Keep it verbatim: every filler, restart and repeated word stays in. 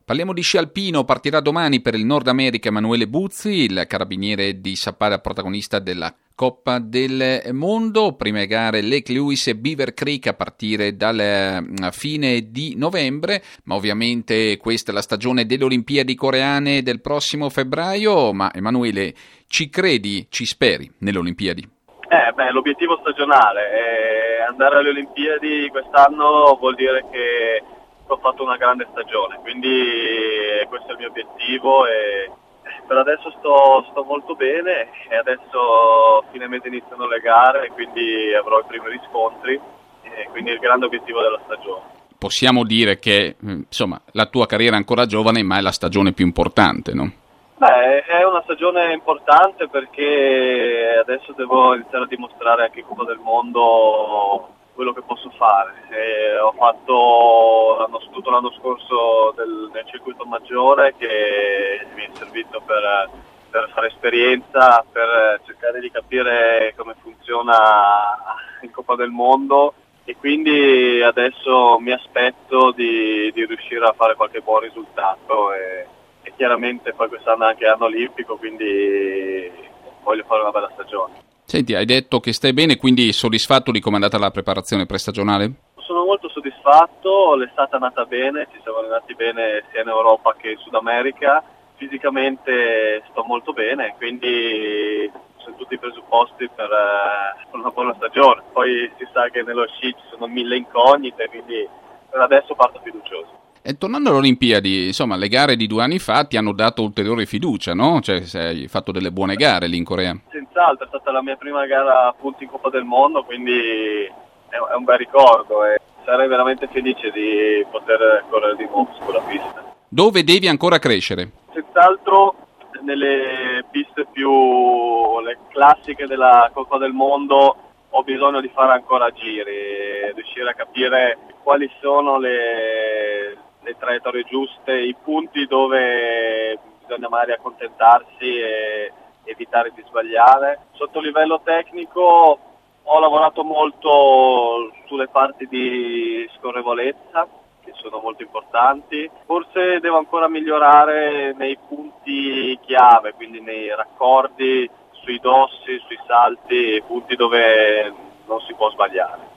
Parliamo di sci alpino, partirà domani per il Nord America Emanuele Buzzi, il carabiniere di Sappada, protagonista della Coppa del Mondo. Prime gare Lake Louise e Beaver Creek a partire dalla fine di novembre, ma ovviamente questa è la stagione delle Olimpiadi coreane del prossimo febbraio. Ma Emanuele, ci credi, ci speri nelle Olimpiadi? Eh, beh, l'obiettivo stagionale è andare alle Olimpiadi quest'anno, vuol dire che ho fatto una grande stagione, quindi questo è il mio obiettivo e per adesso sto, sto molto bene e adesso finalmente iniziano le gare e quindi avrò i primi riscontri e quindi è il grande obiettivo della stagione. Possiamo dire che insomma la tua carriera è ancora giovane, ma è la stagione più importante, no? Beh, è una stagione importante perché adesso devo iniziare a dimostrare anche in Coppa del Mondo quello che posso fare. E ho fatto l'anno, tutto l'anno scorso del, nel circuito maggiore che mi è servito per, per fare esperienza, per cercare di capire come funziona in Coppa del Mondo e quindi adesso mi aspetto di, di riuscire a fare qualche buon risultato e, e chiaramente poi quest'anno è anche anno olimpico, quindi voglio fare una bella stagione. Senti, hai detto che stai bene, quindi soddisfatto di come è andata la preparazione prestagionale? Sono molto soddisfatto, l'estate è andata bene, ci siamo allenati bene sia in Europa che in Sud America, fisicamente sto molto bene, quindi sono tutti i presupposti per una buona stagione. Poi si sa che nello sci ci sono mille incognite, quindi per adesso parto fiducioso. E tornando alle Olimpiadi, insomma, le gare di due anni fa ti hanno dato ulteriore fiducia, no? Cioè, hai fatto delle buone gare lì in Corea. Senz'altro, è stata la mia prima gara appunto in Coppa del Mondo, quindi è un bel ricordo e sarei veramente felice di poter correre di nuovo sulla pista. Dove devi ancora crescere? Senz'altro nelle piste più le classiche della Coppa del Mondo ho bisogno di fare ancora giri, riuscire a capire quali sono le, le traiettorie giuste, i punti dove bisogna magari accontentarsi e evitare di sbagliare. Sotto livello tecnico ho lavorato molto sulle parti di scorrevolezza, che sono molto importanti. Forse devo ancora migliorare nei punti chiave, quindi nei raccordi, sui dossi, sui salti, punti dove non si può sbagliare.